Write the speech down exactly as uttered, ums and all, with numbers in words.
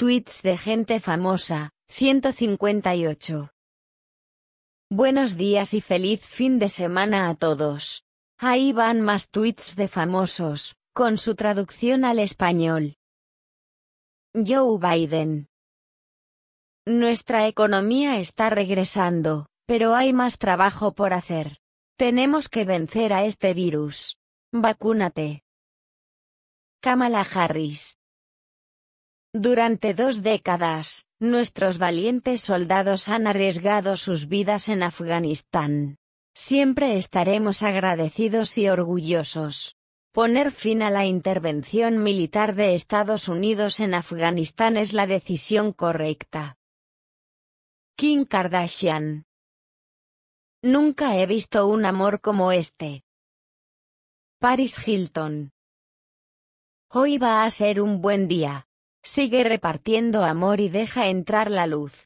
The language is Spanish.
Tweets de gente famosa, ciento cincuenta y ocho. Buenos días y feliz fin de semana a todos. Ahí van más tweets de famosos, con su traducción al español. Joe Biden. Nuestra economía está regresando, pero hay más trabajo por hacer. Tenemos que vencer a este virus. Vacúnate. Kamala Harris. Durante dos décadas, nuestros valientes soldados han arriesgado sus vidas en Afganistán. Siempre estaremos agradecidos y orgullosos. Poner fin a la intervención militar de Estados Unidos en Afganistán es la decisión correcta. Kim Kardashian. Nunca he visto un amor como este. Paris Hilton. Hoy va a ser un buen día. Sigue repartiendo amor y deja entrar la luz.